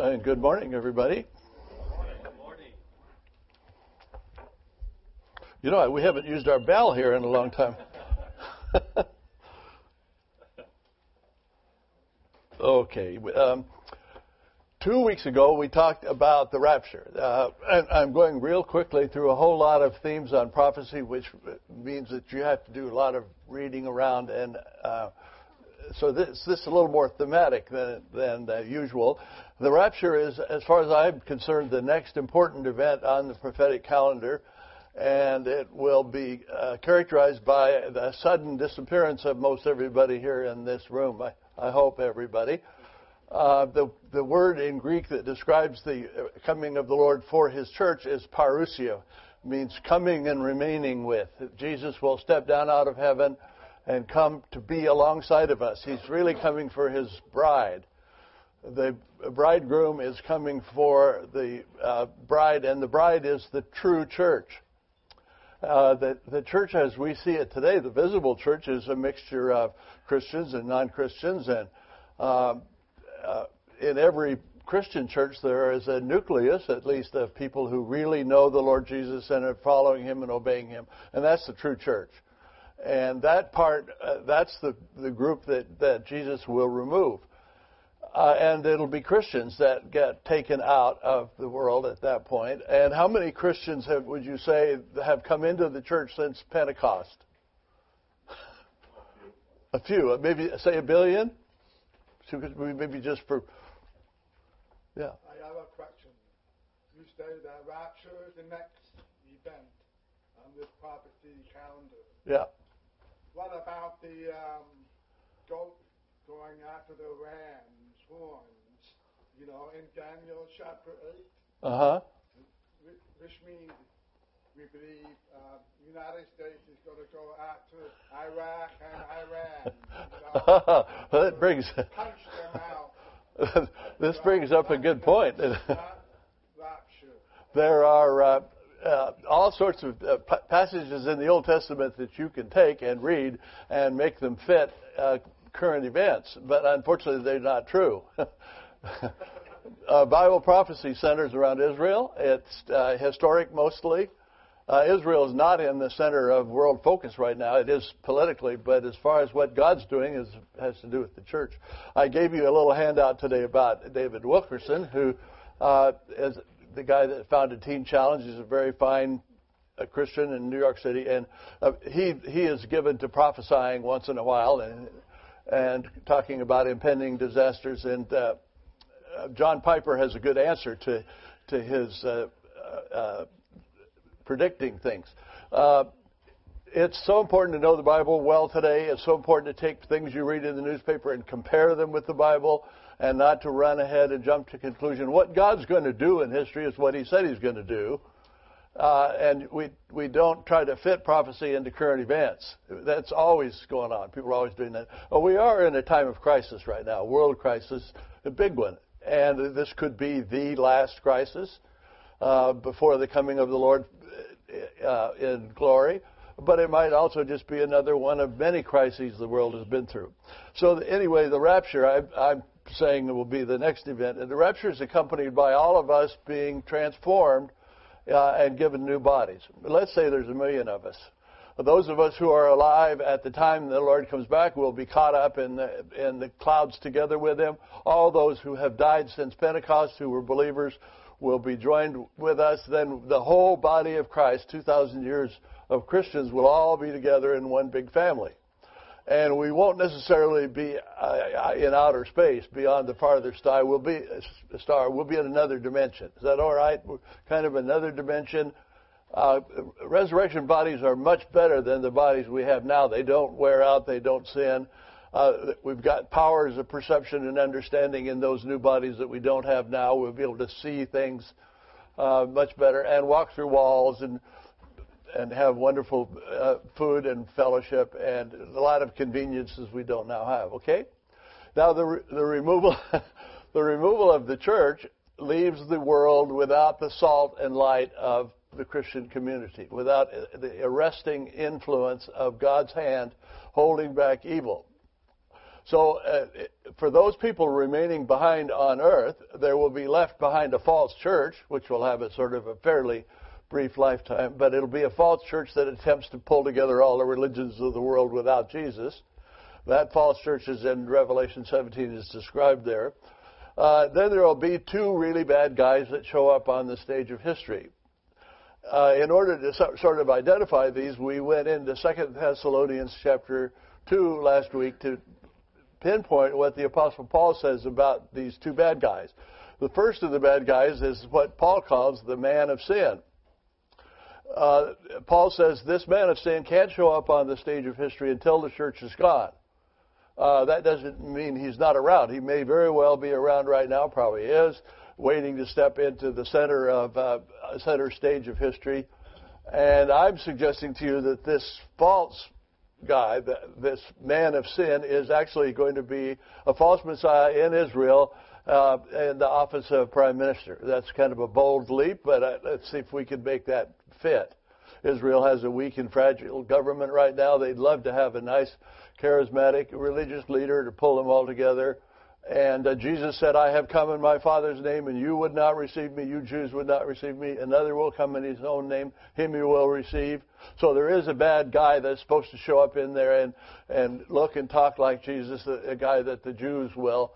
And good morning, everybody. Good morning. You know, we haven't used our bell here in a long time. Okay. 2 weeks ago, we talked about the rapture. And I'm going real quickly through a whole lot of themes on prophecy, which means that you have to do a lot of reading around. And so this is a little more thematic than usual. The rapture is, as far as I'm concerned, the next important event on the prophetic calendar. And it will be characterized by the sudden disappearance of most everybody here in this room. I hope everybody. The word in Greek that describes the coming of the Lord for His church is parousia, means coming and remaining with. Jesus will step down out of heaven and come to be alongside of us. He's really coming for His bride. The bridegroom is coming for the bride, and the bride is the true church. The church as we see it today, the visible church, is a mixture of Christians and non-Christians, and in every Christian church there is a nucleus, at least, of people who really know the Lord Jesus and are following Him and obeying Him, and that's the true church. And that part, that's the group that Jesus will remove. And it'll be Christians that get taken out of the world at that point. And how many Christians would you say have come into the church since Pentecost? A few. Maybe say 1 billion? Maybe just for... Yeah. I have a question. You say that rapture is the next event on this prophecy calendar. Yeah. What about the goat going after the ram's horns? You know, in Daniel chapter 8. Uh-huh. Which means we believe the United States is going to go after Iraq and Iran. You know, that brings... punch them out. This brings up a good point. Rapture. There are all sorts of passages in the Old Testament that you can take and read and make them fit current events, but unfortunately they're not true. Bible prophecy centers around Israel. It's historic mostly. Israel is not in the center of world focus right now. It is politically, but as far as what God's doing has to do with the church. I gave you a little handout today about David Wilkerson, who is the guy that founded Teen Challenge. He's a very fine Christian in New York City, and he is given to prophesying once in a while and talking about impending disasters. And John Piper has a good answer to his predicting things. It's so important to know the Bible well today. It's so important to take things you read in the newspaper and compare them with the Bible and not to run ahead and jump to conclusion. What God's going to do in history is what He said He's going to do. And we don't try to fit prophecy into current events. That's always going on. People are always doing that. Well, we are in a time of crisis right now, world crisis, a big one. And this could be the last crisis before the coming of the Lord in glory. But it might also just be another one of many crises the world has been through. So anyway, the rapture, I'm saying it will be the next event. And the rapture is accompanied by all of us being transformed and given new bodies. Let's say there's 1 million of us. Those of us who are alive at the time the Lord comes back will be caught up in the clouds together with Him. All those who have died since Pentecost, who were believers, will be joined with us. Then the whole body of Christ, 2,000 years of Christians, will all be together in one big family. And we won't necessarily be in outer space beyond the farthest star. We'll be in another dimension. Is that all right? We're kind of another dimension. Resurrection bodies are much better than the bodies we have now. They don't wear out. They don't sin. We've got powers of perception and understanding in those new bodies that we don't have now. We'll be able to see things much better and walk through walls and have wonderful food and fellowship and a lot of conveniences we don't now have. Okay? Now the removal of the church leaves the world without the salt and light of the Christian community, without the arresting influence of God's hand holding back evil. So for those people remaining behind on earth, there will be left behind a false church, which will have a sort of a fairly brief lifetime, but it'll be a false church that attempts to pull together all the religions of the world without Jesus. That false church is in Revelation 17, is described there. Then there will be two really bad guys that show up on the stage of history. In order to sort of identify these, we went into 2 Thessalonians chapter 2 last week to pinpoint what the Apostle Paul says about these two bad guys. The first of the bad guys is what Paul calls the man of sin. Paul says this man of sin can't show up on the stage of history until the church is gone. That doesn't mean he's not around. He may very well be around right now, probably is, waiting to step into the center stage of history. And I'm suggesting to you that this false guy, this man of sin, is actually going to be a false Messiah in Israel in the office of Prime Minister. That's kind of a bold leap, but let's see if we can make that fit. Israel has a weak and fragile government right now. They'd love to have a nice, charismatic, religious leader to pull them all together. And Jesus said, I have come in my Father's name, and you would not receive me. You Jews would not receive me. Another will come in his own name. Him you will receive. So there is a bad guy that's supposed to show up in there and look and talk like Jesus, a guy that the Jews will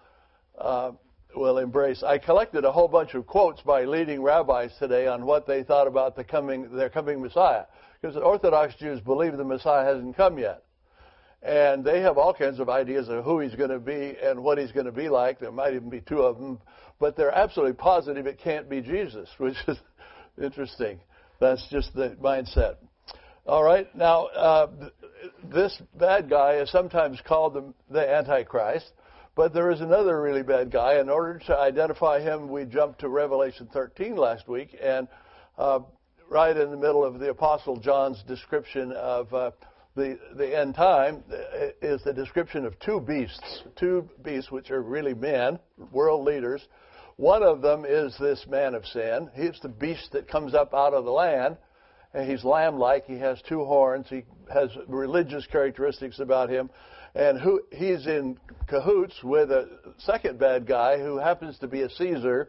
embrace. I collected a whole bunch of quotes by leading rabbis today on what they thought about their coming Messiah. Because the Orthodox Jews believe the Messiah hasn't come yet. And they have all kinds of ideas of who he's going to be and what he's going to be like. There might even be two of them. But they're absolutely positive it can't be Jesus, which is interesting. That's just the mindset. All right. Now, this bad guy is sometimes called the Antichrist. But there is another really bad guy. In order to identify him, we jumped to Revelation 13 last week. And right in the middle of the Apostle John's description of the end time is the description of two beasts which are really men, world leaders. One of them is this man of sin. He's the beast that comes up out of the land, and he's lamb-like. He has two horns. He has religious characteristics about him. And he's in cahoots with a second bad guy who happens to be a Caesar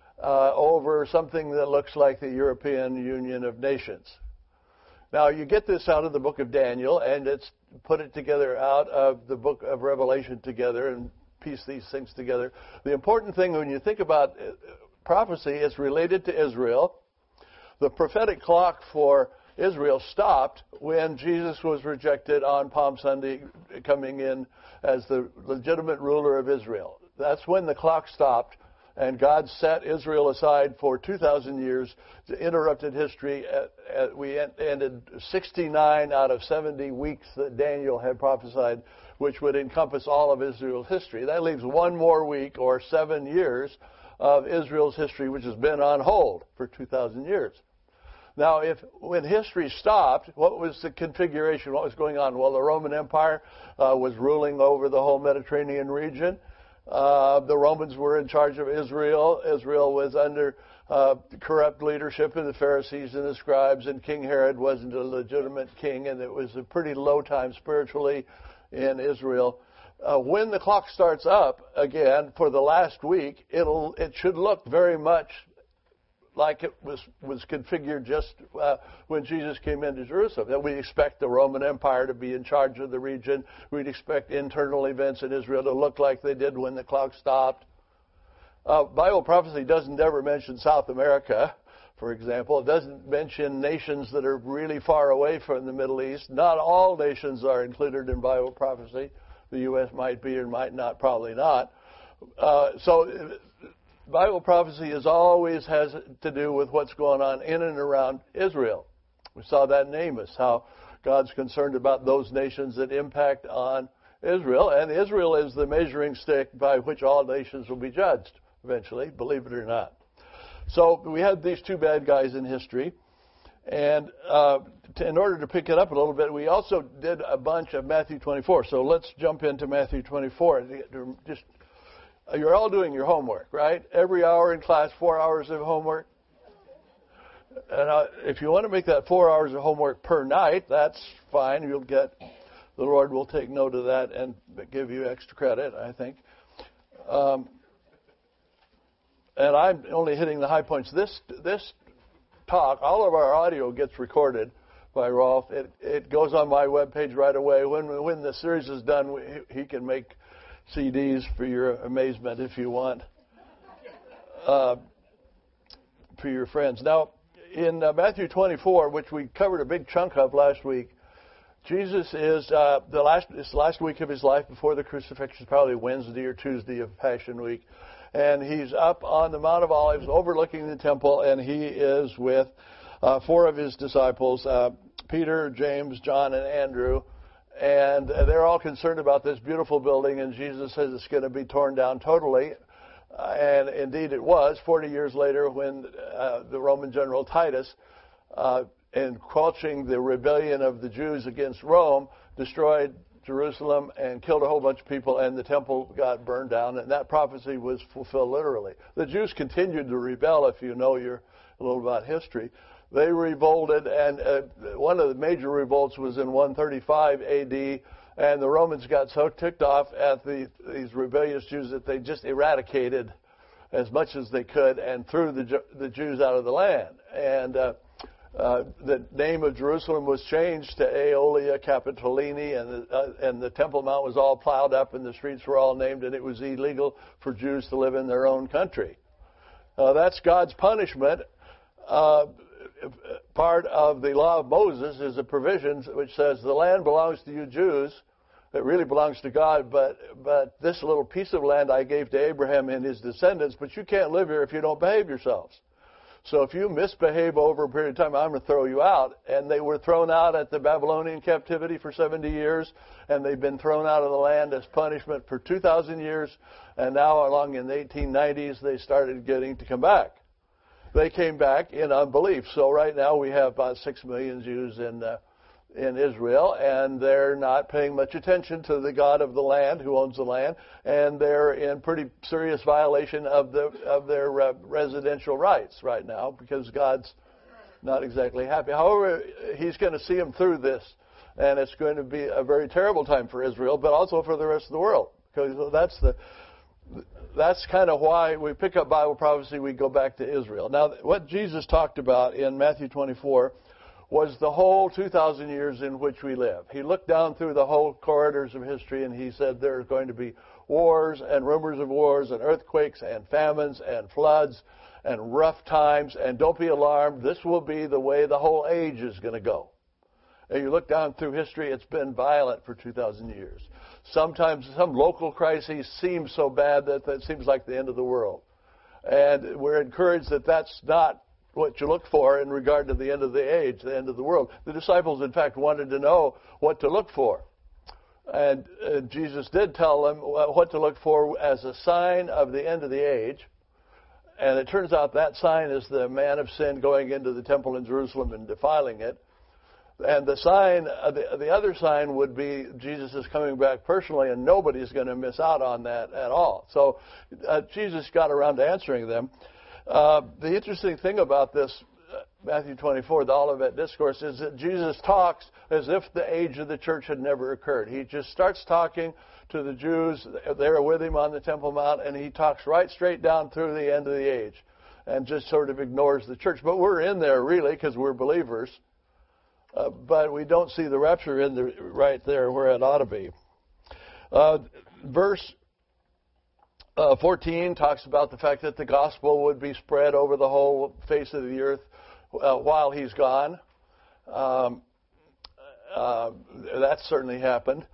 over something that looks like the European Union of Nations. Now, you get this out of the book of Daniel, and it's put it together out of the book of Revelation together and piece these things together. The important thing when you think about prophecy, it's related to Israel. The prophetic clock for Israel stopped when Jesus was rejected on Palm Sunday, coming in as the legitimate ruler of Israel. That's when the clock stopped, and God set Israel aside for 2,000 years, interrupted history. We ended 69 out of 70 weeks that Daniel had prophesied, which would encompass all of Israel's history. That leaves one more week, or 7 years, of Israel's history, which has been on hold for 2,000 years. Now, when history stopped, what was the configuration? What was going on? Well, the Roman Empire was ruling over the whole Mediterranean region. The Romans were in charge of Israel. Israel was under corrupt leadership of the Pharisees and the scribes, and King Herod wasn't a legitimate king, and it was a pretty low time spiritually in Israel. When the clock starts up again for the last week, it should look very much like it was configured just when Jesus came into Jerusalem. That we expect the Roman Empire to be in charge of the region. We'd expect internal events in Israel to look like they did when the clock stopped. Bible prophecy doesn't ever mention South America, for example. It doesn't mention nations that are really far away from the Middle East. Not all nations are included in Bible prophecy. The U.S. might be or might not, probably not. So Bible prophecy always has to do with what's going on in and around Israel. We saw that in Amos, how God's concerned about those nations that impact on Israel. And Israel is the measuring stick by which all nations will be judged eventually, believe it or not. So we had these two bad guys in history. And in order to pick it up a little bit, we also did a bunch of Matthew 24. So let's jump into Matthew 24. You're all doing your homework, right? Every hour in class, 4 hours of homework. And if you want to make that 4 hours of homework per night, that's fine. You'll get the Lord will take note of that and give you extra credit, I think. And I'm only hitting the high points. This talk, all of our audio gets recorded by Rolf. It goes on my webpage right away. When the series is done, he can make CDs for your amazement if you want, for your friends. Now, in Matthew 24, which we covered a big chunk of last week, Jesus is it's the last week of his life before the crucifixion, probably Wednesday or Tuesday of Passion Week. And he's up on the Mount of Olives overlooking the temple, and he is with four of his disciples, Peter, James, John, and Andrew. And they're all concerned about this beautiful building, and Jesus says it's going to be torn down totally. And indeed it was, 40 years later, when the Roman general Titus, in quenching the rebellion of the Jews against Rome, destroyed Jerusalem and killed a whole bunch of people, and the temple got burned down, and that prophecy was fulfilled literally. The Jews continued to rebel, if you know a little about history. They revolted, and one of the major revolts was in 135 A.D., and the Romans got so ticked off at these rebellious Jews that they just eradicated as much as they could and threw the Jews out of the land. And the name of Jerusalem was changed to Aelia Capitolini, and the Temple Mount was all plowed up, and the streets were all named, and it was illegal for Jews to live in their own country. That's God's punishment. Part of the law of Moses is a provision which says the land belongs to you Jews. It really belongs to God, but this little piece of land I gave to Abraham and his descendants, but you can't live here if you don't behave yourselves. So if you misbehave over a period of time, I'm going to throw you out. And they were thrown out at the Babylonian captivity for 70 years, and they've been thrown out of the land as punishment for 2,000 years. And now, along in the 1890s, they started getting to come back. They came back in unbelief. So right now we have about 6 million Jews in Israel, and they're not paying much attention to the God of the land, who owns the land, and they're in pretty serious violation of their residential rights right now, because God's not exactly happy. However, he's going to see them through this, and it's going to be a very terrible time for Israel, but also for the rest of the world, because that's kind of why we pick up Bible prophecy, we go back to Israel. Now, what Jesus talked about in Matthew 24 was the whole 2,000 years in which we live. He looked down through the whole corridors of history, and he said there are going to be wars and rumors of wars and earthquakes and famines and floods and rough times, and don't be alarmed. This will be the way the whole age is going to go. And you look down through history, it's been violent for 2,000 years. Sometimes some local crises seem so bad that it seems like the end of the world. And we're encouraged that that's not what you look for in regard to the end of the age, the end of the world. The disciples, in fact, wanted to know what to look for. And Jesus did tell them what to look for as a sign of the end of the age. And it turns out that sign is the man of sin going into the temple in Jerusalem and defiling it. And the sign, the other sign would be Jesus is coming back personally, and nobody's going to miss out on that at all. So Jesus got around to answering them. The interesting thing about this Matthew 24, the Olivet Discourse, is that Jesus talks as if the age of the church had never occurred. He just starts talking to the Jews. They're with him on the Temple Mount, and he talks right straight down through the end of the age and just sort of ignores the church. But we're in there, really, because we're believers. But we don't see the rapture right there where it ought to be. Verse 14 talks about the fact that the gospel would be spread over the whole face of the earth while he's gone. That certainly happened.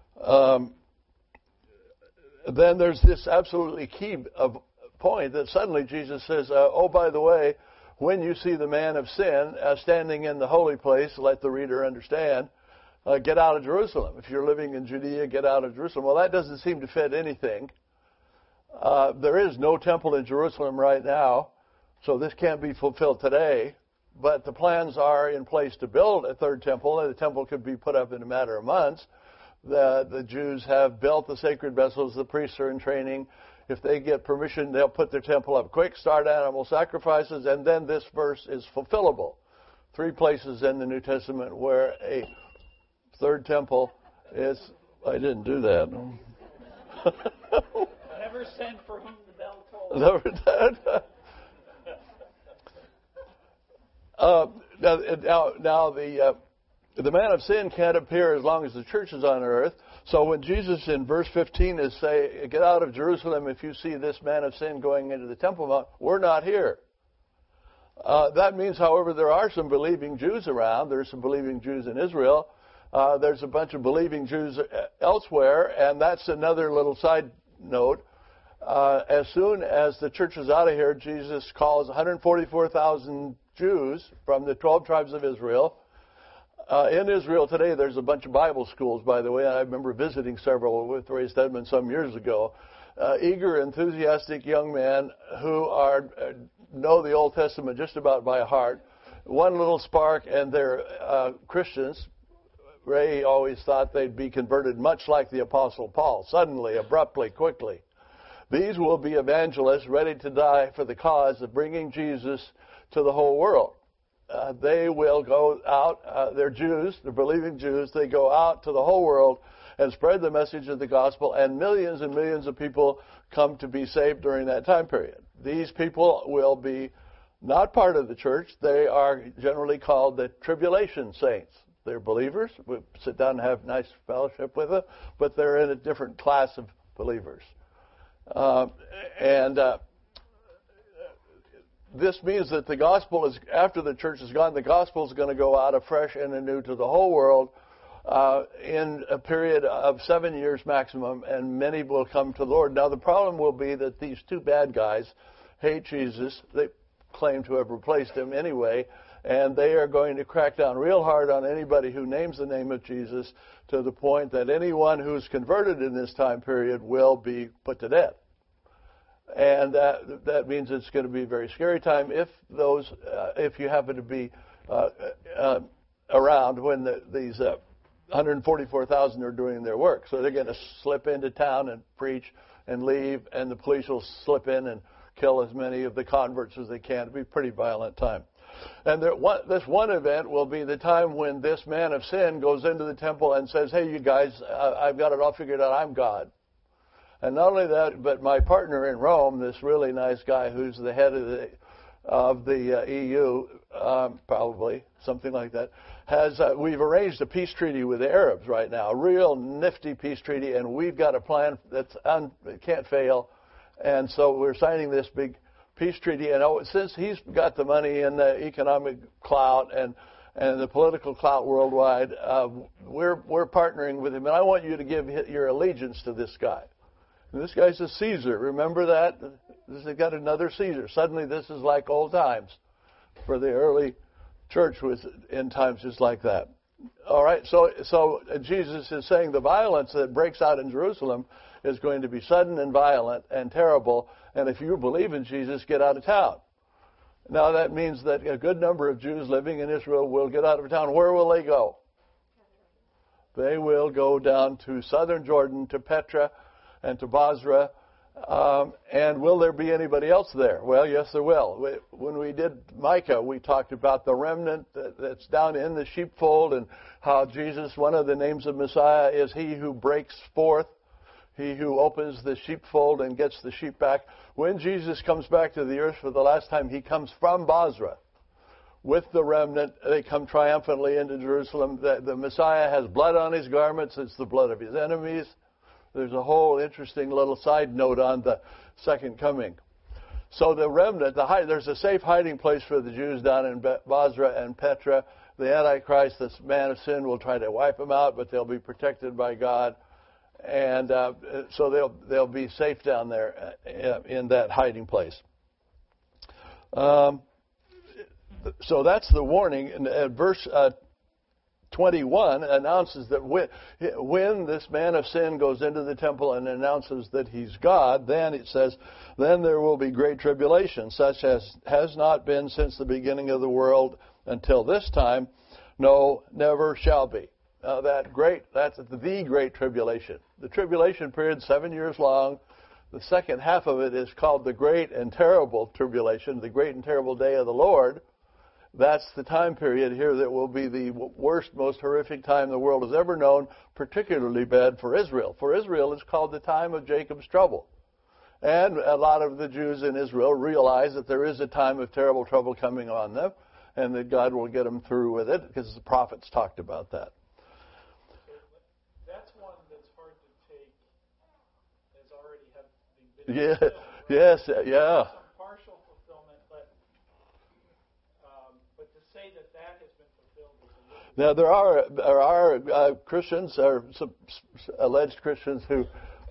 Then there's this absolutely key point that suddenly Jesus says, oh, by the way, when you see the man of sin standing in the holy place, let the reader understand, get out of Jerusalem. If you're living in Judea, get out of Jerusalem. Well, that doesn't seem to fit anything. There is no temple in Jerusalem right now, so this can't be fulfilled today. But the plans are in place to build a third temple, and the temple could be put up in a matter of months. The Jews have built the sacred vessels. The priests are in training. If they get permission, they'll put their temple up quick, start animal sacrifices, and then this verse is fulfillable. 3 places in the New Testament where a third temple I didn't do that. Never send for whom the bell tolls. Never did. Now the man of sin can't appear as long as the church is on earth. So when Jesus in verse 15 is saying, "Get out of Jerusalem if you see this man of sin going into the Temple Mount," we're not here. That means, however, there are some believing Jews around. There's some believing Jews in Israel. There's a bunch of believing Jews elsewhere, and that's another little side note. As soon as the church is out of here, Jesus calls 144,000 Jews from the 12 tribes of Israel. In Israel today, there's a bunch of Bible schools, by the way. I remember visiting several with Ray Stedman some years ago. Eager, enthusiastic young men who know the Old Testament just about by heart. One little spark, and they're Christians. Ray always thought they'd be converted much like the Apostle Paul, suddenly, abruptly, quickly. These will be evangelists ready to die for the cause of bringing Jesus to the whole world. They will go out, they're Jews, they're believing Jews, they go out to the whole world and spread the message of the gospel, and millions of people come to be saved during that time period. These people will be not part of the church. They are generally called the tribulation saints. They're believers. We sit down and have nice fellowship with them, but they're in a different class of believers. This means that the gospel is, after the church is gone, the gospel is going to go out afresh and anew to the whole world in a period of 7 years maximum, and many will come to the Lord. Now, the problem will be that these two bad guys hate Jesus. They claim to have replaced him anyway, and they are going to crack down real hard on anybody who names the name of Jesus, to the point that anyone who's converted in this time period will be put to death. And that means it's going to be a very scary time if you happen to be around when these 144,000 are doing their work. So they're going to slip into town and preach and leave, and the police will slip in and kill as many of the converts as they can. It'll be a pretty violent time. And this one event will be the time when this man of sin goes into the temple and says, "Hey, you guys, I've got it all figured out. I'm God." And not only that, but my partner in Rome, this really nice guy who's the head of the EU, probably, something like that, we've arranged a peace treaty with the Arabs right now, a real nifty peace treaty, and we've got a plan that can't fail. And so we're signing this big peace treaty, and since he's got the money and the economic clout and the political clout worldwide, we're partnering with him, and I want you to give your allegiance to this guy. And this guy's a Caesar. Remember that? They've got another Caesar. Suddenly this is like old times for the early church was in times just like that. All right, so Jesus is saying the violence that breaks out in Jerusalem is going to be sudden and violent and terrible, and if you believe in Jesus, get out of town. Now that means that a good number of Jews living in Israel will get out of town. Where will they go? They will go down to southern Jordan, to Petra, and to Basra. And will there be anybody else there? Well, yes, there will. When we did Micah, we talked about the remnant that's down in the sheepfold, and how Jesus, one of the names of Messiah, is he who breaks forth, he who opens the sheepfold and gets the sheep back. When Jesus comes back to the earth for the last time, he comes from Basra with the remnant. They come triumphantly into Jerusalem. The Messiah has blood on his garments. It's the blood of his enemies. There's a whole interesting little side note on the second coming. So the remnant, there's a safe hiding place for the Jews down in Basra and Petra. The Antichrist, this man of sin, will try to wipe them out, but they'll be protected by God. And so they'll be safe down there in that hiding place. So that's the warning. And verse 21 announces that when this man of sin goes into the temple and announces that he's God, then it says, then there will be great tribulation, such as has not been since the beginning of the world until this time, no, never shall be. That's the great tribulation. The tribulation period, 7 years long. The second half of it is called the great and terrible tribulation, the great and terrible day of the Lord. That's the time period here that will be the worst, most horrific time the world has ever known, particularly bad for Israel. For Israel, it's called the time of Jacob's trouble. And a lot of the Jews in Israel realize that there is a time of terrible trouble coming on them, and that God will get them through with it, because the prophets talked about that. That's one that's hard to take as already having been fulfilled, Yes, yeah. some partial fulfillment, but to say that has been fulfilled is a little. Now there are Christians, or some alleged Christians who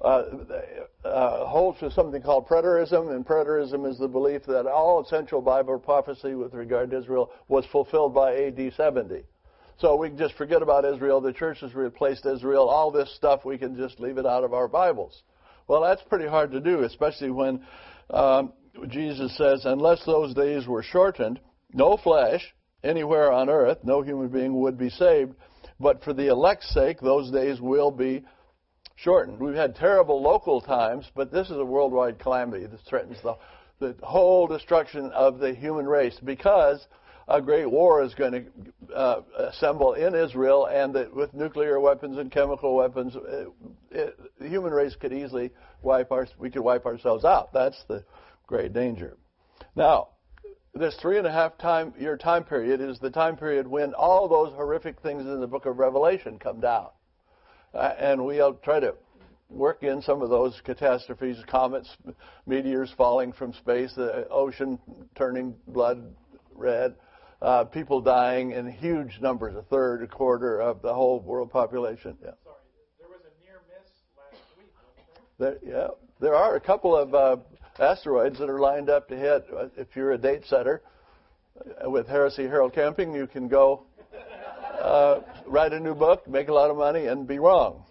hold to something called preterism, and preterism is the belief that all essential Bible prophecy with regard to Israel was fulfilled by A.D. 70. So we can just forget about Israel. The church has replaced Israel. All this stuff, we can just leave it out of our Bibles. Well, that's pretty hard to do, especially when Jesus says, unless those days were shortened, no flesh anywhere on earth, no human being would be saved. But for the elect's sake, those days will be shortened. We've had terrible local times, but this is a worldwide calamity that threatens the whole destruction of the human race, because a great war is going to assemble in Israel, and that with nuclear weapons and chemical weapons, the human race could easily wipe ourselves out. That's the great danger. Now, this 3.5 year time period is the time period when all those horrific things in the book of Revelation come down. And we'll try to work in some of those catastrophes, comets, meteors falling from space, the ocean turning blood red, people dying in huge numbers, a third, a quarter of the whole world population. Yeah. Sorry, there was a near miss last week, wasn't there? There are a couple of asteroids that are lined up to hit. If you're a date setter with Heresy Herald Camping, you can go write a new book, make a lot of money, and be wrong.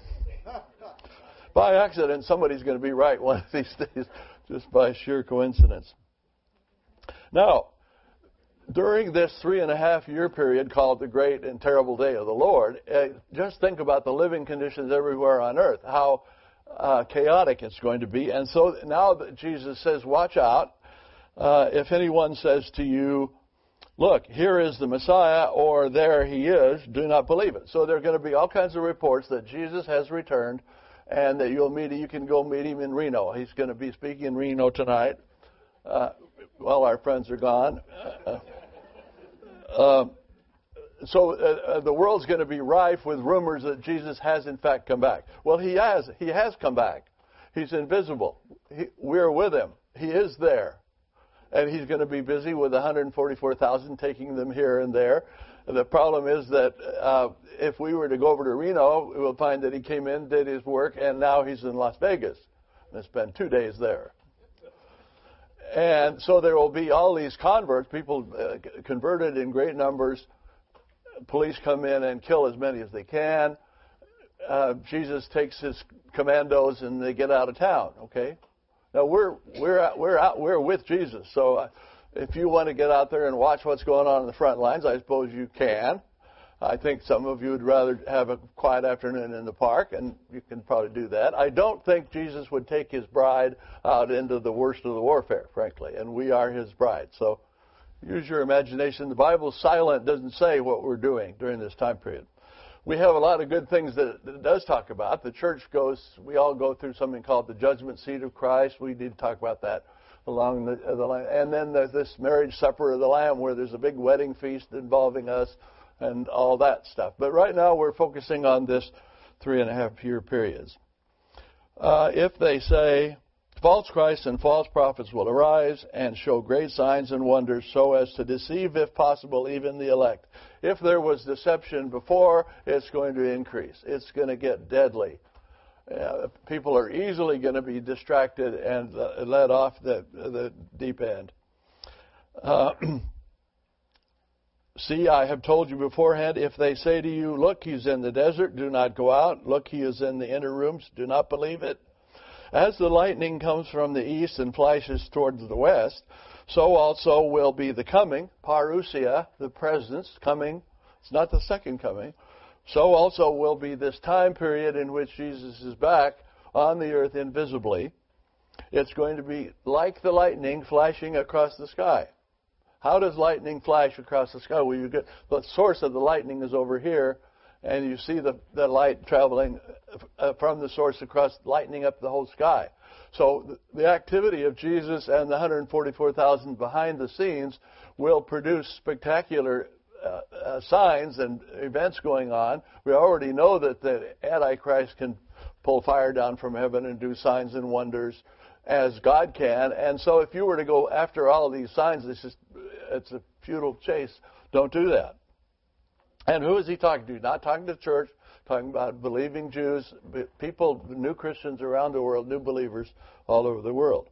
By accident, somebody's going to be right one of these days, just by sheer coincidence. Now, during this 3.5 year period called the Great and Terrible Day of the Lord, just think about the living conditions everywhere on earth, how chaotic it's going to be. And so now that Jesus says, watch out, if anyone says to you, look, here is the Messiah, or there he is, do not believe it. So there are going to be all kinds of reports that Jesus has returned, and that you can go meet him in Reno. He's going to be speaking in Reno tonight. Well, our friends are gone. So the world's going to be rife with rumors that Jesus has in fact come back. Well, he has. He has come back. He's invisible. We're with him. He is there. And he's going to be busy with 144,000, taking them here and there. The problem is that if we were to go over to Reno, we'll find that he came in, did his work, and now he's in Las Vegas. And spent 2 days there. And so there will be all these converts, people converted in great numbers. Police come in and kill as many as they can. Jesus takes his commandos and they get out of town. Okay. Now we're with Jesus. So if you want to get out there and watch what's going on in the front lines, I suppose you can. I think some of you would rather have a quiet afternoon in the park, and you can probably do that. I don't think Jesus would take his bride out into the worst of the warfare, frankly, and we are his bride. So use your imagination. The Bible's silent, doesn't say what we're doing during this time period. We have a lot of good things that it does talk about. The church we all go through something called the judgment seat of Christ. We need to talk about that along the line. And then there's this marriage supper of the Lamb, where there's a big wedding feast involving us and all that stuff. But right now we're focusing on this 3.5 year periods. If they say, false Christs and false prophets will arise and show great signs and wonders so as to deceive, if possible, even the elect. If there was deception before, it's going to increase. It's going to get deadly. People are easily going to be distracted and led off the deep end. See, I have told you beforehand, if they say to you, look, he's in the desert, do not go out. Look, he is in the inner rooms, do not believe it. As the lightning comes from the east and flashes towards the west, so also will be the coming, parousia, the presence, coming. It's not the second coming. So also will be this time period in which Jesus is back on the earth invisibly. It's going to be like the lightning flashing across the sky. How does lightning flash across the sky? Well, you get the source of the lightning is over here, and you see the light traveling from the source across, lightning up the whole sky. So the activity of Jesus and the 144,000 behind the scenes will produce spectacular signs and events going on. We already know that the Antichrist can pull fire down from heaven and do signs and wonders as God can. And so if you were to go after all of these signs, it's a futile chase. Don't do that. And who is he talking to? Not talking to the church, talking about believing Jews, people, new Christians around the world, new believers all over the world.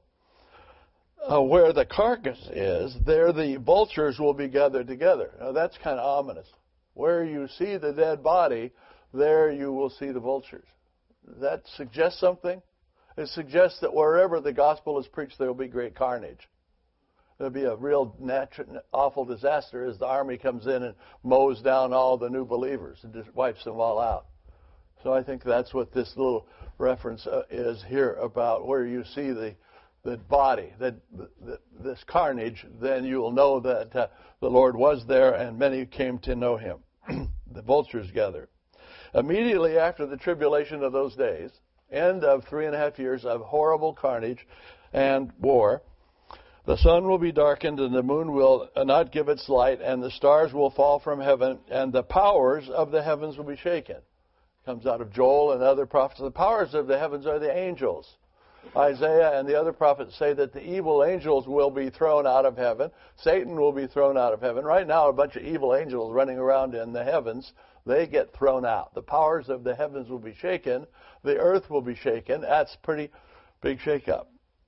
Where the carcass is, there the vultures will be gathered together. Now that's kind of ominous. Where you see the dead body, there you will see the vultures. Does that suggest something? It suggests that wherever the gospel is preached, there will be great carnage. There'll be a real awful disaster as the army comes in and mows down all the new believers and just wipes them all out. So I think that's what this little reference is here about. Where you see the body, this carnage, then you will know that the Lord was there and many came to know him. The vultures gather. Immediately after the tribulation of those days, end of 3.5 years of horrible carnage and war, the sun will be darkened and the moon will not give its light, and the stars will fall from heaven, and the powers of the heavens will be shaken. Comes out of Joel and other prophets. The powers of the heavens are the angels. Isaiah and the other prophets say that the evil angels will be thrown out of heaven. Satan will be thrown out of heaven. Right now, a bunch of evil angels running around in the heavens, they get thrown out. The powers of the heavens will be shaken. The earth will be shaken. That's a pretty big shakeup.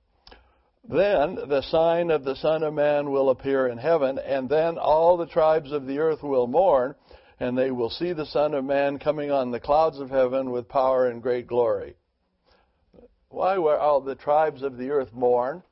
Then the sign of the Son of Man will appear in heaven, and then all the tribes of the earth will mourn, and they will see the Son of Man coming on the clouds of heaven with power and great glory. Why will all the tribes of the earth mourn?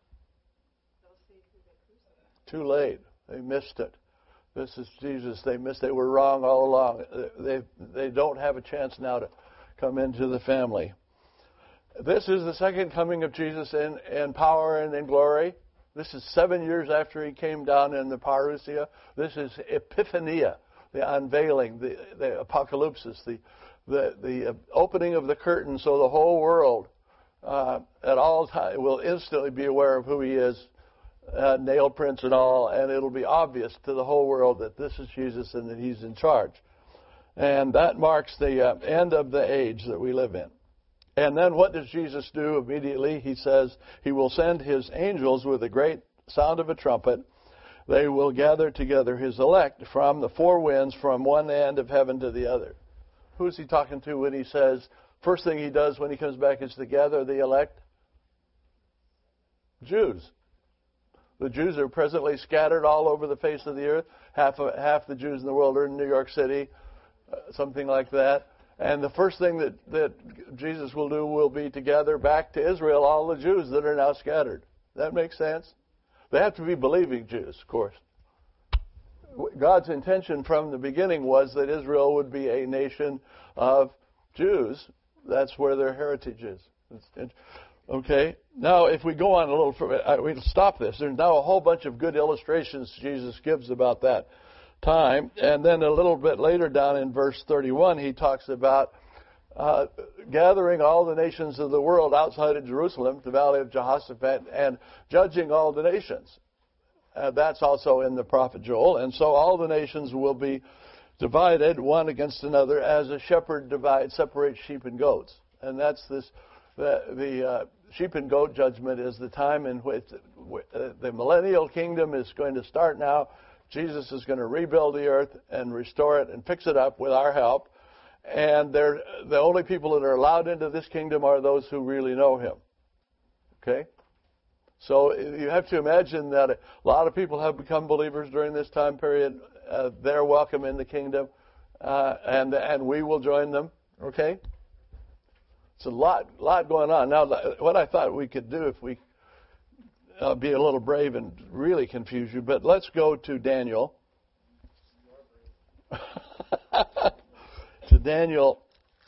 Too late. They missed it. This is Jesus. They missed. They were wrong all along. They don't have a chance now to come into the family. This is the second coming of Jesus in power and in glory. This is 7 years after he came down in the parousia. This is Epiphania, the unveiling, the apocalypsis, the opening of the curtain, so the whole world at all times will instantly be aware of who he is, nail prints and all, and it'll be obvious to the whole world that this is Jesus and that he's in charge. And that marks the end of the age that we live in. And then what does Jesus do immediately? He says he will send his angels with a great sound of a trumpet. They will gather together his elect from the four winds, from one end of heaven to the other. Who's he talking to when he says, first thing he does when he comes back is to gather the elect? Jews. The Jews are presently scattered all over the face of the earth. Half the Jews in the world are in New York City, something like that. And the first thing that Jesus will do will be to gather back to Israel all the Jews that are now scattered. That makes sense? They have to be believing Jews, of course. God's intention from the beginning was that Israel would be a nation of Jews. That's where their heritage is. Okay? Now, if we go on a little further, we'll stop this. There's now a whole bunch of good illustrations Jesus gives about that time. And then a little bit later down in verse 31, he talks about gathering all the nations of the world outside of Jerusalem, the valley of Jehoshaphat, and judging all the nations. That's also in the prophet Joel. And so all the nations will be divided one against another as a shepherd separates sheep and goats. And that's the sheep and goat judgment is the time in which the millennial kingdom is going to start now. Jesus is going to rebuild the earth and restore it and fix it up with our help. And the only people that are allowed into this kingdom are those who really know him. Okay? So you have to imagine that a lot of people have become believers during this time period. They're welcome in the kingdom, and we will join them. Okay? It's a lot going on. Now, what I thought we could do if we be a little brave and really confuse you, but let's go to Daniel. To Daniel,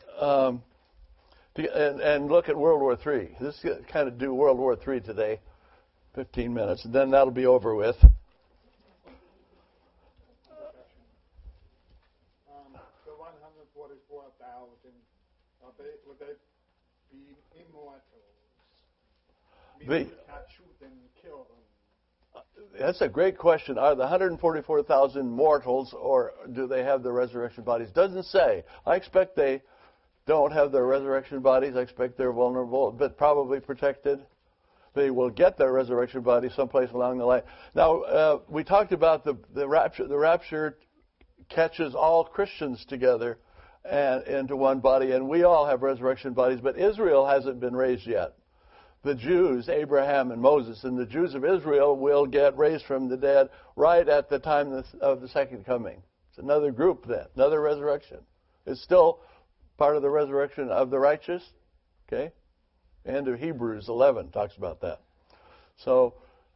and look at World War III. This kind of do World War III today, 15 minutes, and then that'll be over with. able to shoot and kill them? That's a great question. Are the 144,000 mortals, or do they have their resurrection bodies? Doesn't say. I expect they don't have their resurrection bodies. I expect they're vulnerable, but probably protected. They will get their resurrection body someplace along the line. Now, we talked about the rapture. The rapture catches all Christians together and into one body, and we all have resurrection bodies, but Israel hasn't been raised yet. The Jews, Abraham and Moses, and the Jews of Israel will get raised from the dead right at the time of the second coming. It's another group then, another resurrection. It's still part of the resurrection of the righteous, okay? End of Hebrews 11 talks about that. So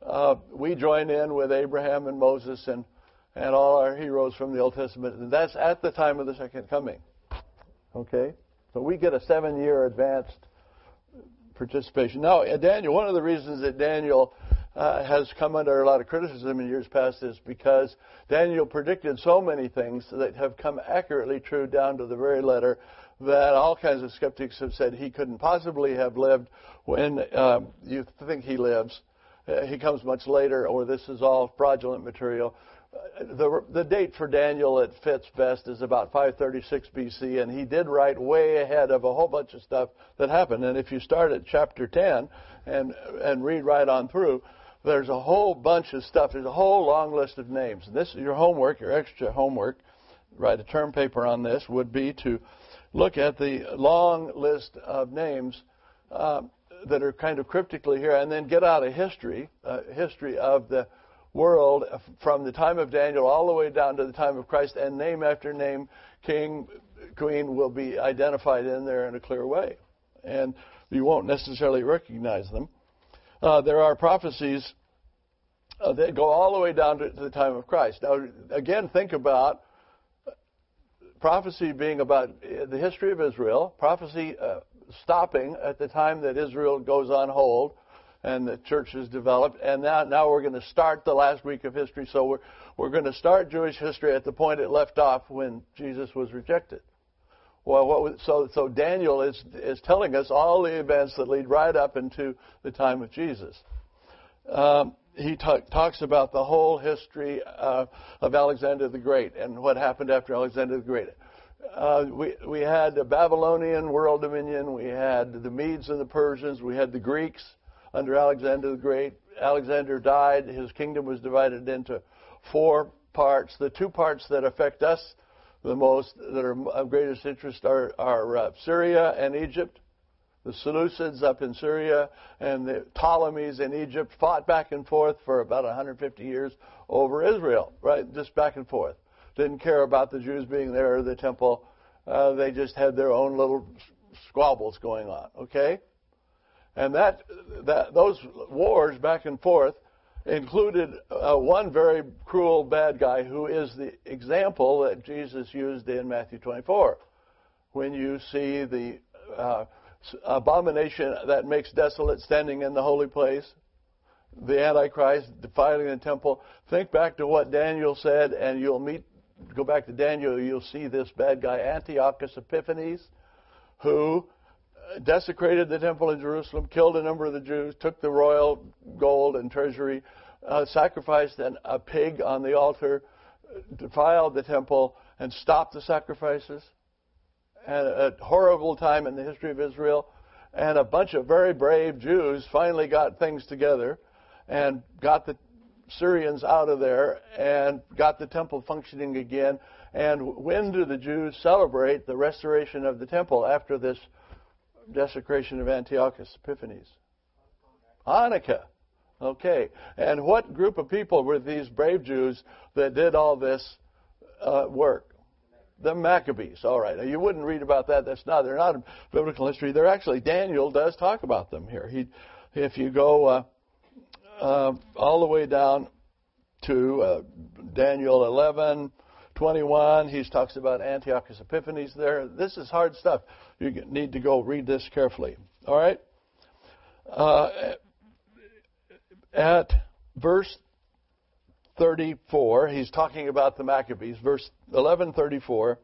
we join in with Abraham and Moses and all our heroes from the Old Testament, and that's at the time of the second coming. Okay? So we get a 7-year advanced participation. Now, Daniel, one of the reasons that Daniel has come under a lot of criticism in years past is because Daniel predicted so many things that have come accurately true down to the very letter that all kinds of skeptics have said he couldn't possibly have lived when you think he lives. He comes much later, or this is all fraudulent material. The date for Daniel that fits best is about 536 BC, and he did write way ahead of a whole bunch of stuff that happened. And if you start at chapter 10 and read right on through, there's a whole bunch of stuff. There's a whole long list of names. And this is your homework, your extra homework. Write a term paper on this would be to look at the long list of names that are kind of cryptically here, and then get out a history of the world from the time of Daniel all the way down to the time of Christ, and name after name, king, queen will be identified in there in a clear way. And you won't necessarily recognize them. There are prophecies that go all the way down to the time of Christ. Now, again, think about prophecy being about the history of Israel, prophecy stopping at the time that Israel goes on hold and the church is developed, and now we're going to start the last week of history. So we're going to start Jewish history at the point it left off when Jesus was rejected. Well, so Daniel is telling us all the events that lead right up into the time of Jesus. He talks about the whole history of Alexander the Great and what happened after Alexander the Great. We had the Babylonian world dominion. We had the Medes and the Persians. We had the Greeks under Alexander the Great. Alexander died. His kingdom was divided into 4 parts. The 2 parts that affect us the most, that are of greatest interest, are Syria and Egypt. The Seleucids up in Syria and the Ptolemies in Egypt fought back and forth for about 150 years over Israel, right? Just back and forth. Didn't care about the Jews being there or the temple. They just had their own little squabbles going on, okay? And those wars back and forth included one very cruel bad guy who is the example that Jesus used in Matthew 24. When you see the abomination that makes desolate standing in the holy place, the Antichrist defiling the temple, think back to what Daniel said, and go back to Daniel, you'll see this bad guy, Antiochus Epiphanes, who desecrated the temple in Jerusalem, killed a number of the Jews, took the royal gold and treasury, sacrificed a pig on the altar, defiled the temple, and stopped the sacrifices. And a horrible time in the history of Israel. And a bunch of very brave Jews finally got things together and got the Syrians out of there and got the temple functioning again. And when do the Jews celebrate the restoration of the temple after this desecration of Antiochus Epiphanes? Hanukkah. Okay. And what group of people were these brave Jews that did all this work? The Maccabees. All right. Now, you wouldn't read about that. They're not in biblical history. They're actually, Daniel does talk about them here. If you go all the way down to Daniel 11:21, he talks about Antiochus Epiphanes there. This is hard stuff. You need to go read this carefully. All right? At verse 34, he's talking about the Maccabees. Verse 11:34,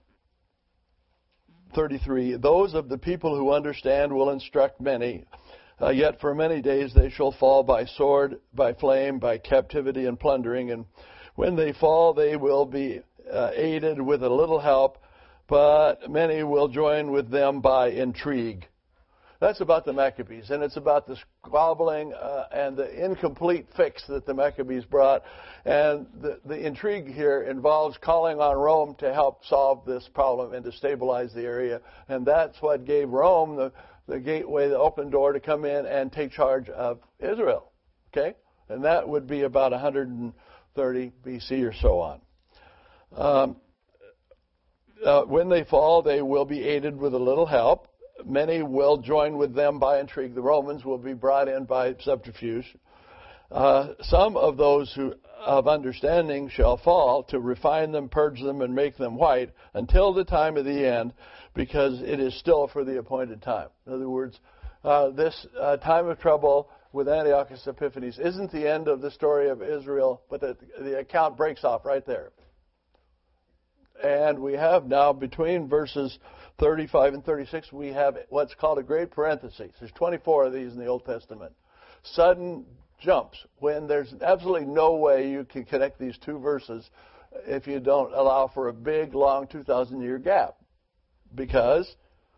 33. Those of the people who understand will instruct many. Yet for many days they shall fall by sword, by flame, by captivity and plundering. And when they fall, they will be aided with a little help, but many will join with them by intrigue. That's about the Maccabees, and it's about the squabbling and the incomplete fix that the Maccabees brought. And the intrigue here involves calling on Rome to help solve this problem and to stabilize the area. And that's what gave Rome the gateway, the open door to come in and take charge of Israel. Okay? And that would be about 130 BC or so on. When they fall, they will be aided with a little help. Many will join with them by intrigue. The Romans will be brought in by subterfuge. Some of those who of understanding shall fall, to refine them, purge them, and make them white, until the time of the end, because it is still for the appointed time. In other words, this time of trouble with Antiochus Epiphanes isn't the end of the story of Israel, but the account breaks off right there. And we have now, between verses 35 and 36, we have what's called a great parenthesis. There's 24 of these in the Old Testament. Sudden jumps, when there's absolutely no way you can connect these two verses if you don't allow for a big, long 2,000-year gap. Because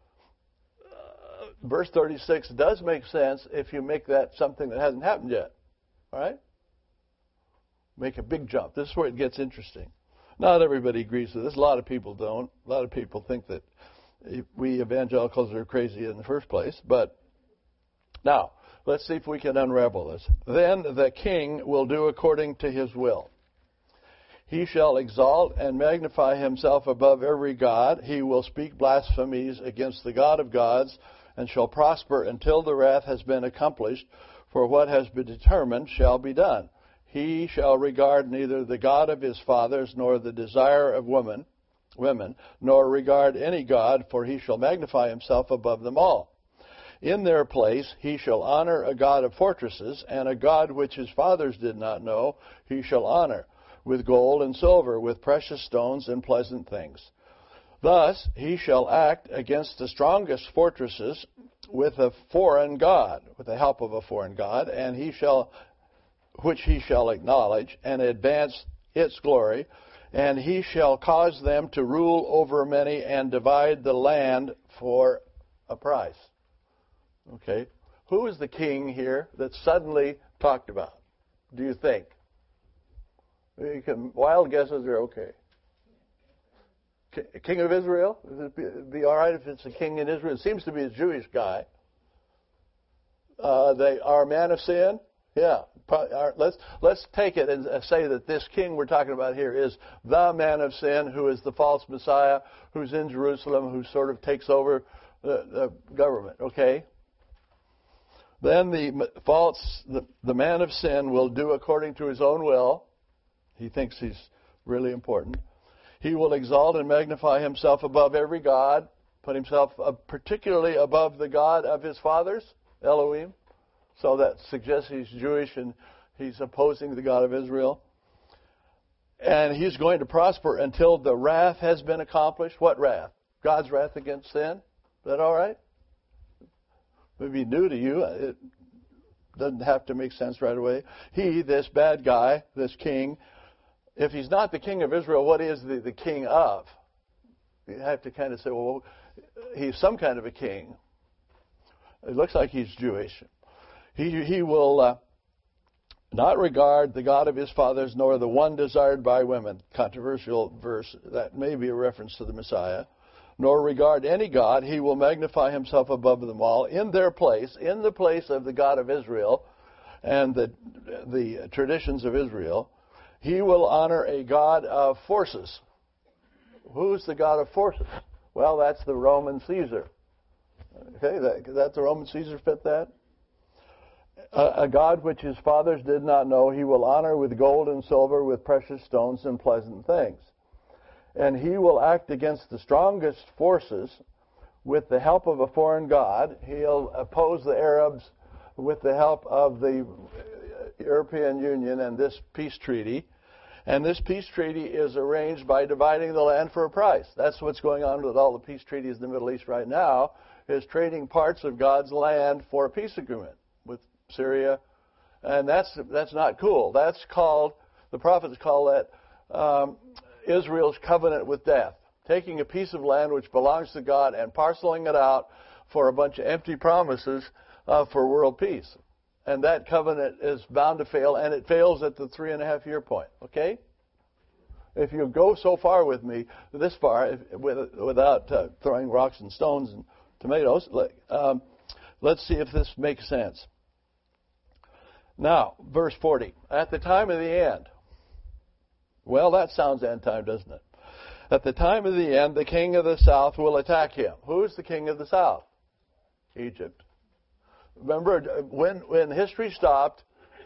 verse 36 does make sense if you make that something that hasn't happened yet. All right? Make a big jump. This is where it gets interesting. Not everybody agrees with this. A lot of people don't. A lot of people think that we evangelicals are crazy in the first place. But now, let's see if we can unravel this. Then the king will do according to his will. He shall exalt and magnify himself above every god. He will speak blasphemies against the God of gods, and shall prosper until the wrath has been accomplished, for what has been determined shall be done. He shall regard neither the God of his fathers, nor the desire of women, nor regard any god, for he shall magnify himself above them all. In their place he shall honor a god of fortresses, and a god which his fathers did not know he shall honor, with gold and silver, with precious stones and pleasant things. Thus he shall act against the strongest fortresses with a foreign god, with the help of a foreign god, and which he shall acknowledge, and advance its glory, and he shall cause them to rule over many and divide the land for a price. Okay, who is the king here that's suddenly talked about, do you think? Wild guesses are okay. King of Israel? Would it be all right if it's a king in Israel? It seems to be a Jewish guy. They are a man of sin? Yeah. Let's take it and say that this king we're talking about here is the man of sin, who is the false Messiah, who's in Jerusalem, who sort of takes over the government. Okay? Then the man of sin will do according to his own will. He thinks he's really important. He will exalt and magnify himself above every god, put himself particularly above the God of his fathers, Elohim. So that suggests he's Jewish and he's opposing the God of Israel. And he's going to prosper until the wrath has been accomplished. What wrath? God's wrath against sin. Is that all right? Maybe new to you. It doesn't have to make sense right away. He, this bad guy, this king, if he's not the king of Israel, what is the king of? You have to kind of say, well, he's some kind of a king. It looks like he's Jewish. He will not regard the God of his fathers, nor the one desired by women. Controversial verse. That may be a reference to the Messiah. Nor regard any god. He will magnify himself above them all. In their place, in the place of the God of Israel and the traditions of Israel, he will honor a god of forces. Who's the god of forces? Well, that's the Roman Caesar. Okay, that the Roman Caesar fit that? A god which his fathers did not know, he will honor with gold and silver, with precious stones and pleasant things. And he will act against the strongest forces with the help of a foreign god. He'll oppose the Arabs with the help of the European Union and this peace treaty. And this peace treaty is arranged by dividing the land for a price. That's what's going on with all the peace treaties in the Middle East right now, is trading parts of God's land for a peace agreement with Syria, and that's not cool. That's called, the prophets call that Israel's covenant with death, taking a piece of land which belongs to God and parceling it out for a bunch of empty promises for world peace. And that covenant is bound to fail, and it fails at the 3.5-year point. Okay? If you go so far with me, this far, without throwing rocks and stones and tomatoes, let's see if this makes sense. Now, verse 40. At the time of the end. Well, that sounds end time, doesn't it? At the time of the end, the king of the south will attack him. Who's the king of the south? Egypt. Remember, when history stopped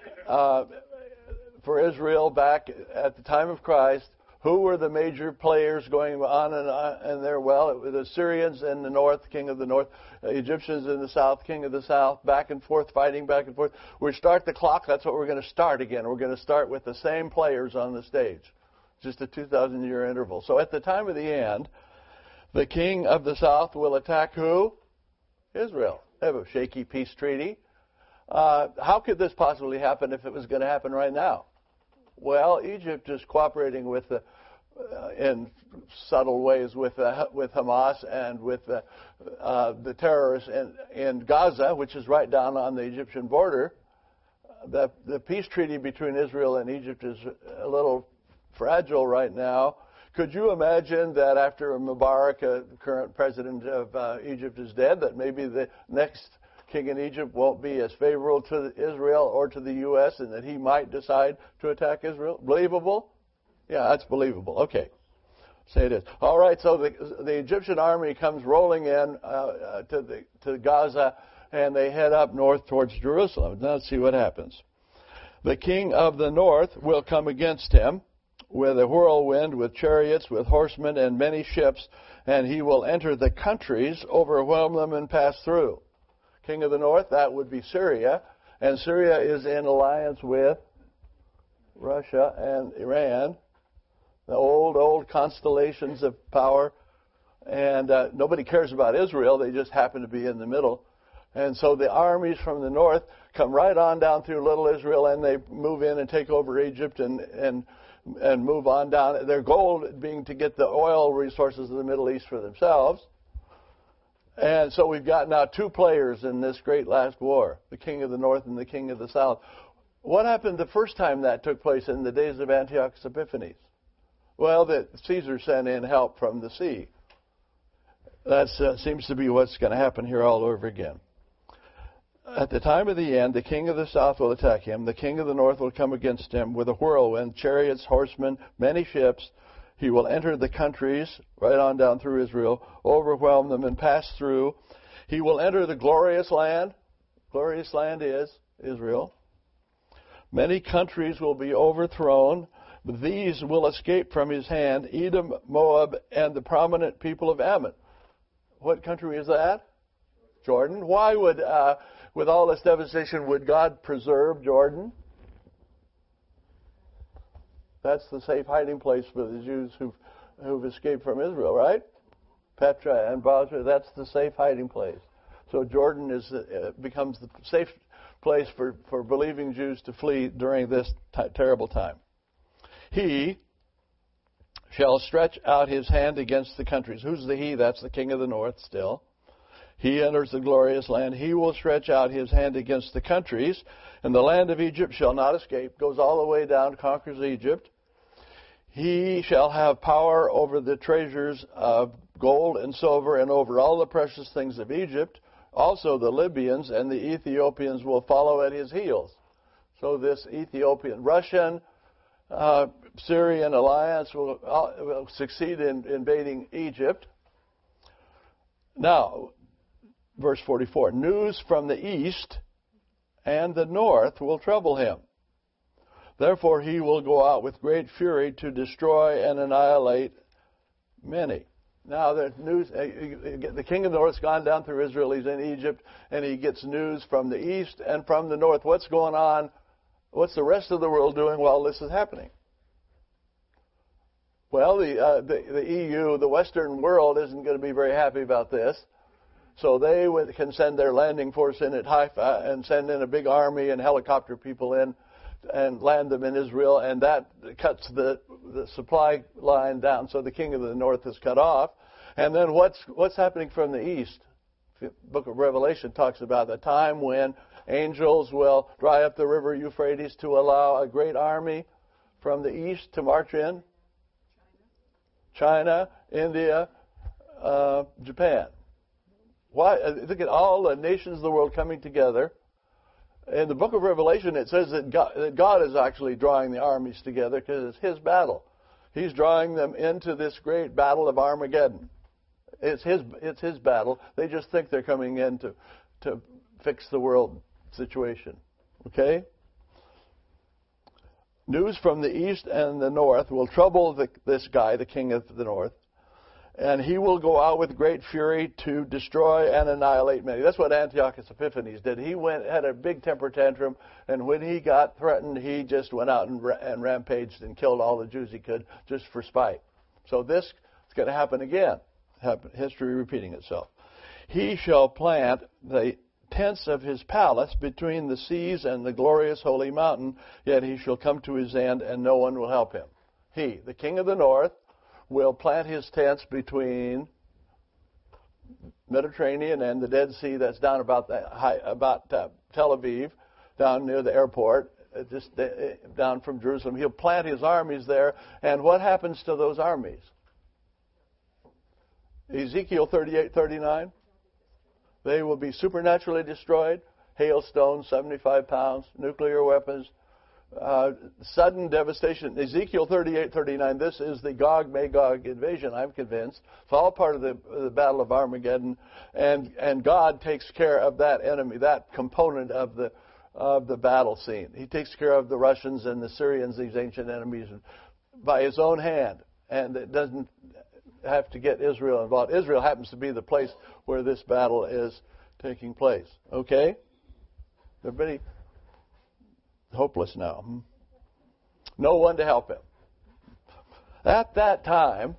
for Israel back at the time of Christ, who were the major players going on and there? Well, it was the Syrians in the north, king of the north, Egyptians in the south, king of the south, back and forth, fighting back and forth. We start the clock. That's what we're going to start again. We're going to start with the same players on the stage. Just a 2,000-year interval. So at the time of the end, the king of the south will attack who? Israel. They have a shaky peace treaty. How could this possibly happen if it was going to happen right now? Well, Egypt is cooperating with in subtle ways with Hamas and with the terrorists in Gaza, which is right down on the Egyptian border. The peace treaty between Israel and Egypt is a little fragile right now. Could you imagine that after Mubarak, the current president of Egypt, is dead, that maybe the next king in Egypt won't be as favorable to Israel or to the U.S. and that he might decide to attack Israel? Believable? Yeah, that's believable. Okay. Say it is. All right, so the Egyptian army comes rolling in to Gaza, and they head up north towards Jerusalem. Now let's see what happens. The king of the north will come against him with a whirlwind, with chariots, with horsemen, and many ships, and he will enter the countries, overwhelm them, and pass through. King of the north, that would be Syria, and Syria is in alliance with Russia and Iran, the old constellations of power, and nobody cares about Israel. They just happen to be in the middle. And so the armies from the north come right on down through little Israel, and they move in and take over Egypt and move on down. Their goal being to get the oil resources of the Middle East for themselves. And so we've got now two players in this great last war, the king of the north and the king of the south. What happened the first time that took place in the days of Antiochus Epiphanes? Well, that Caesar sent in help from the sea. That seems to be what's going to happen here all over again. At the time of the end, the king of the south will attack him. The king of the north will come against him with a whirlwind, chariots, horsemen, many ships. He will enter the countries, right on down through Israel, overwhelm them and pass through. He will enter the glorious land. Glorious land is Israel. Many countries will be overthrown, but these will escape from his hand, Edom, Moab, and the prominent people of Ammon. What country is that? Jordan. Why would, with all this devastation, would God preserve Jordan? That's the safe hiding place for the Jews who've escaped from Israel, right? Petra and Basra, that's the safe hiding place. So Jordan becomes the safe place for believing Jews to flee during this terrible time. He shall stretch out his hand against the countries. Who's the he? That's the king of the north still. He enters the glorious land. He will stretch out his hand against the countries, and the land of Egypt shall not escape. Goes all the way down, conquers Egypt. He shall have power over the treasures of gold and silver and over all the precious things of Egypt. Also the Libyans and the Ethiopians will follow at his heels. So this Ethiopian, Russian, Syrian alliance will succeed in invading Egypt. Now, verse 44, news from the east and the north will trouble him. Therefore he will go out with great fury to destroy and annihilate many. Now the news, the king of the north has gone down through Israel. He's in Egypt, and he gets news from the east and from the north. What's going on? What's the rest of the world doing while this is happening? Well, the EU, the Western world, isn't going to be very happy about this. So they can send their landing force in at Haifa and send in a big army and helicopter people in and land them in Israel, and that cuts the supply line down. So the king of the north is cut off. And then what's happening from the east? The book of Revelation talks about the time when angels will dry up the river Euphrates to allow a great army from the east to march in. China, India, Japan. Why? Look at all the nations of the world coming together. In the book of Revelation, it says that God is actually drawing the armies together because it's His battle. He's drawing them into this great battle of Armageddon. It's His battle. They just think they're coming in to fix the world situation. Okay? News from the east and the north will trouble this guy, the king of the north. And he will go out with great fury to destroy and annihilate many. That's what Antiochus Epiphanes did. He had a big temper tantrum, and when he got threatened, he just went out and rampaged and killed all the Jews he could just for spite. So this is going to happen again. History repeating itself. He shall plant the tents of his palace between the seas and the glorious holy mountain, yet he shall come to his end, and no one will help him. He, the king of the north, will plant his tents between Mediterranean and the Dead Sea. That's down about Tel Aviv, down near the airport, just down from Jerusalem. He'll plant his armies there. And what happens to those armies? Ezekiel 38:39. They will be supernaturally destroyed. Hailstones, 75 pounds, nuclear weapons. Sudden devastation. Ezekiel 38:39. This is the Gog-Magog invasion, I'm convinced. It's all part of the Battle of Armageddon, and God takes care of that enemy, that component of the battle scene. He takes care of the Russians and the Syrians, these ancient enemies, by His own hand, and it doesn't have to get Israel involved. Israel happens to be the place where this battle is taking place. Okay? Everybody hopeless now. No one to help him. At that time,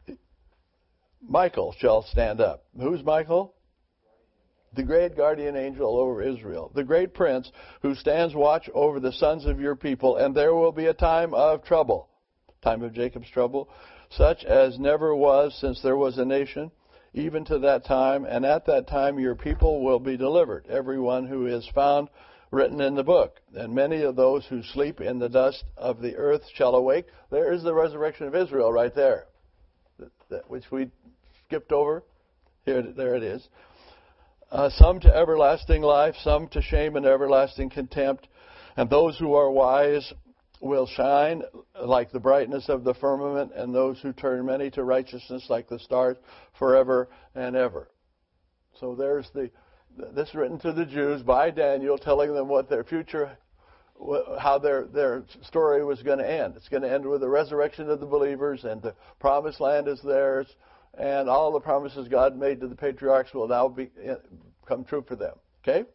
Michael shall stand up. Who's Michael? The great guardian angel over Israel. The great prince who stands watch over the sons of your people. And there will be a time of trouble. Time of Jacob's trouble. Such as never was since there was a nation. Even to that time. And at that time your people will be delivered. Everyone who is found written in the book, and many of those who sleep in the dust of the earth shall awake. There is the resurrection of Israel right there, which we skipped over. There it is. Some to everlasting life, some to shame and everlasting contempt, and those who are wise will shine like the brightness of the firmament, and those who turn many to righteousness like the stars forever and ever. So there's this written to the Jews by Daniel, telling them what their future, how their story was going to end. It's going to end with the resurrection of the believers, and the promised land is theirs, and all the promises God made to the patriarchs will now come true for them. Okay?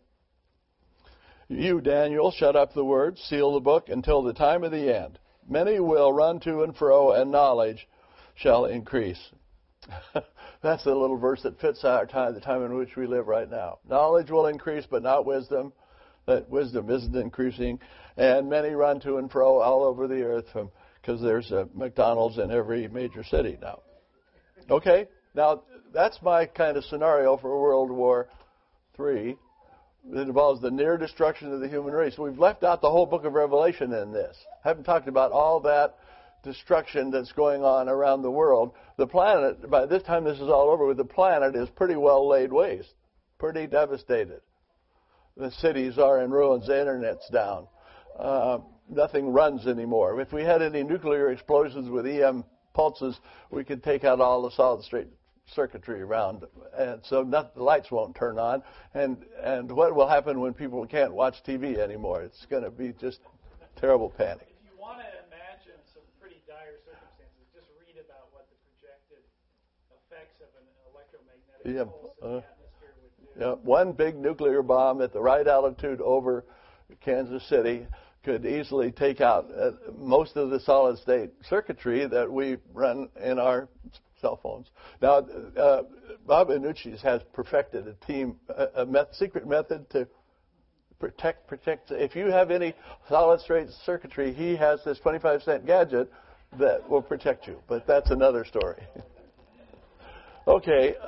You, Daniel, shut up the word, seal the book until the time of the end. Many will run to and fro, and knowledge shall increase. That's a little verse that fits our time, the time in which we live right now. Knowledge will increase, but not wisdom. That wisdom isn't increasing. And many run to and fro all over the earth because there's a McDonald's in every major city now. Okay? Now, that's my kind of scenario for World War III. It involves the near destruction of the human race. We've left out the whole book of Revelation in this. Haven't talked about all that destruction that's going on around the world. The planet, by this time this is all over with, the planet is pretty well laid waste, pretty devastated. The cities are in ruins, the internet's down. Nothing runs anymore. If we had any nuclear explosions with EM pulses, we could take out all the solid-state circuitry around, and so the lights won't turn on. And what will happen when people can't watch TV anymore? It's going to be just terrible panic. If you want to imagine some pretty dire circumstances, just read about what the projected effects of an electromagnetic pulse in the atmosphere would do. Yeah, one big nuclear bomb at the right altitude over Kansas City could easily take out most of the solid-state circuitry that we run in our cell phones. Now, Bob Iannucci has perfected a secret method to protect. If you have any solid-state circuitry, he has this 25-cent gadget that will protect you. But that's another story. Okay.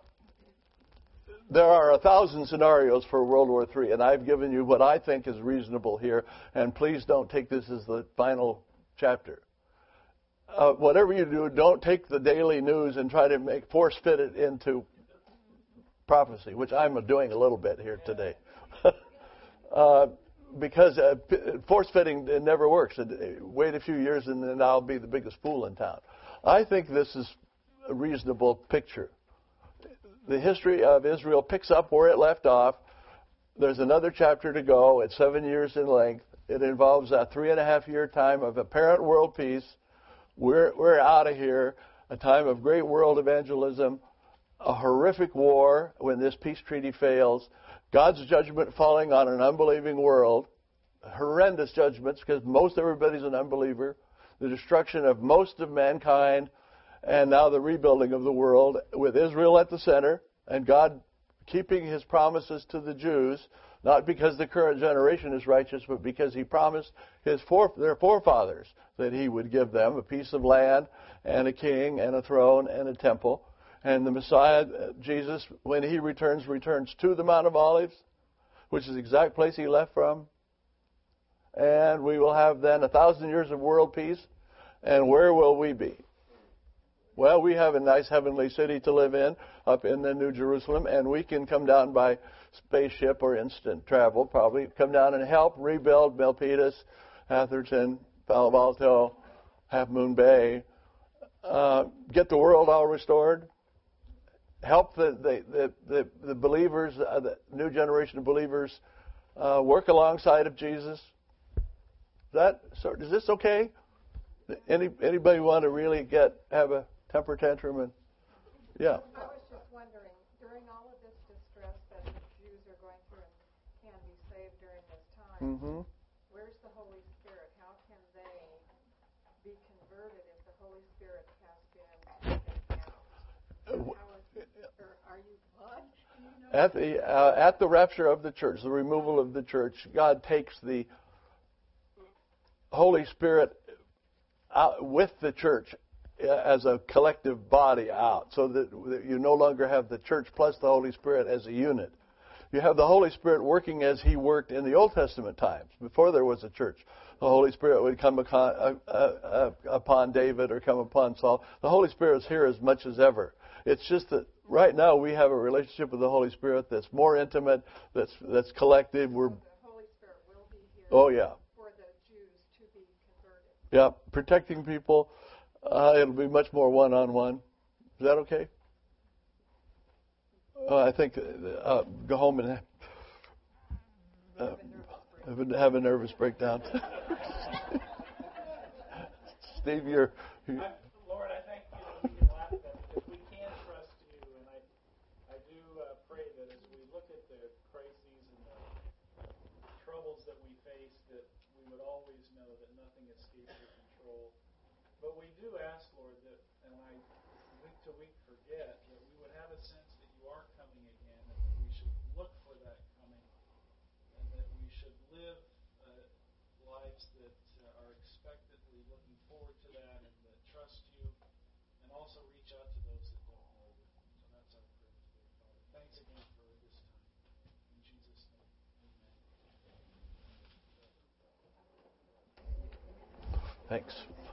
There are 1,000 scenarios for World War III, and I've given you what I think is reasonable here, and please don't take this as the final chapter. Whatever you do, don't take the daily news and try to force fit it into prophecy, which I'm doing a little bit here today. Because force fitting never works. Wait a few years and then I'll be the biggest fool in town. I think this is a reasonable picture. The history of Israel picks up where it left off. There's another chapter to go. It's 7 years in length. It involves a 3.5-year time of apparent world peace. We're out of here. A time of great world evangelism. A horrific war when this peace treaty fails. God's judgment falling on an unbelieving world. Horrendous judgments because most everybody's an unbeliever. The destruction of most of mankind. And now the rebuilding of the world with Israel at the center and God keeping his promises to the Jews, not because the current generation is righteous, but because he promised their forefathers that he would give them a piece of land and a king and a throne and a temple. And the Messiah, Jesus, when he returns to the Mount of Olives, which is the exact place he left from. And we will have then 1,000 years of world peace. And where will we be? Well, we have a nice heavenly city to live in up in the New Jerusalem, and we can come down by spaceship or instant travel, probably. Come down and help rebuild Milpitas, Atherton, Palo Alto, Half Moon Bay, get the world all restored, help the believers, the new generation of believers, work alongside of Jesus. Is this okay? Anybody want to really have a temper tantrum? And yeah. I was just wondering, during all of this distress that the Jews are going through and can be saved during this time, where's the Holy Spirit? How can they be converted if the Holy Spirit has been taken out? Are you what? At the rapture of the church, the removal of the church, God takes the Holy Spirit out with the church as a collective body out, so that you no longer have the church plus the Holy Spirit as a unit. You have the Holy Spirit working as he worked in the Old Testament times, before there was a church. The Holy Spirit would come upon David or come upon Saul. The Holy Spirit is here as much as ever. It's just that right now we have a relationship with the Holy Spirit that's more intimate, that's collective. The Holy Spirit will be here. Oh yeah. For the Jews to be converted. Yeah, protecting people. It'll be much more one-on-one. Is that okay? I think go home and have a nervous breakdown. Steve, Lord, I thank you that we can laugh at that because we can trust you, and I do pray that as we look at the crises and the troubles that we face, that we would always know that nothing escapes your control. But we do ask, Lord, that, and I week to week forget, that we would have a sense that you are coming again, and that we should look for that coming, and that we should live lives that are expectantly looking forward to that, and that trust you, and also reach out to those that don't know you. So that's our prayer today, Father. Thanks again for this time. In Jesus' name, amen. Thanks.